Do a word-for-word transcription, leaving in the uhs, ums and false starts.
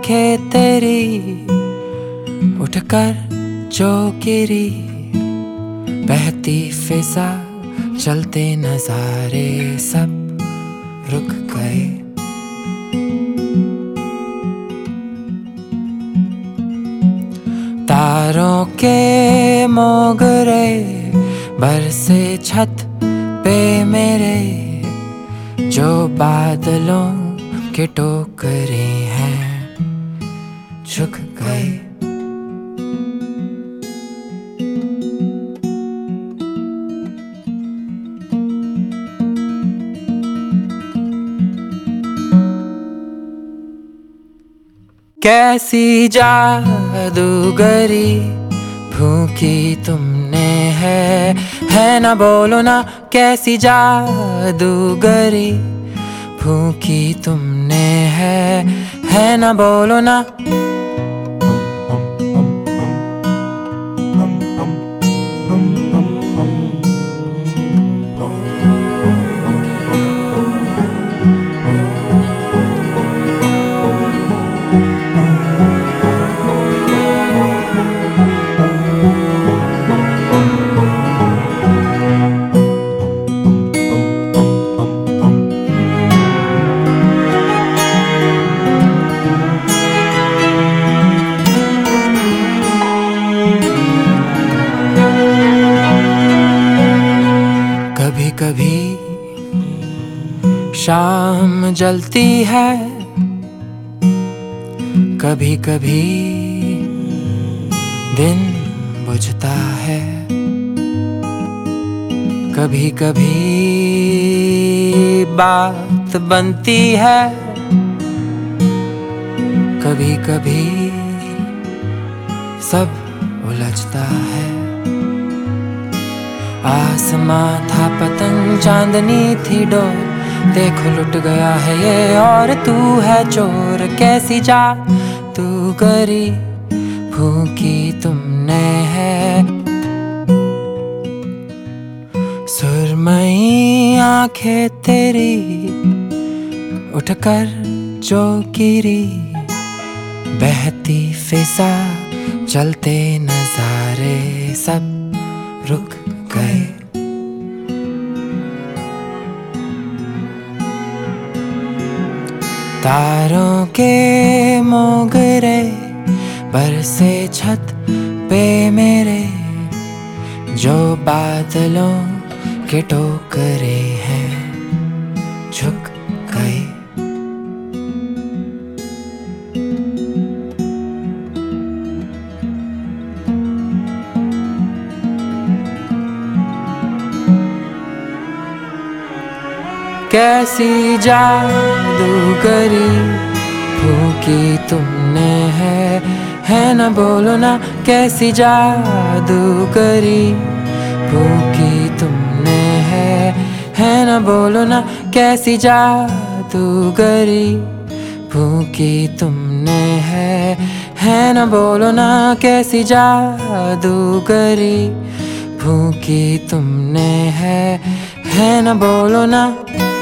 आंखें तेरी उठकर जो गिरी, बहती फिजा चलते नजारे सब रुक गए। तारों के मोगरे बरसे छत पे मेरे, जो बादलों के टोकरे हैं झुक गए। कैसी जादूगरी फूंकी तुमने है, है ना बोलो ना। कैसी जादूगरी फूंकी तुमने है, है ना बोलो ना। कभी कभी शाम जलती है, कभी कभी दिन बुझता है, कभी कभी बात बनती है, कभी कभी सब उलझता है। आसमां था पतंग, चांदनी थी डोर, देखो लुट गया है ये और तू है चोर। कैसी जादूगरी फूंकी तुमने है, सुरमई आंखें तेरी उठकर जो गिरी, बहती फिजा चलते नजारे सब रुक गए। तारों के मोगरे बरसे छत पे मेरे, जो बादलों के टोकरे हैं झुक गए। कैसी जादूगरी फूंकी तुमने है, है ना बोलो ना। कैसी जादूगरी फूंकी तुमने है, है ना बोलो ना। कैसी जादूगरी फूंकी तुमने है, है ना बोलो ना। कैसी जादूगरी फूंकी तुमने है, है ना बोलो ना।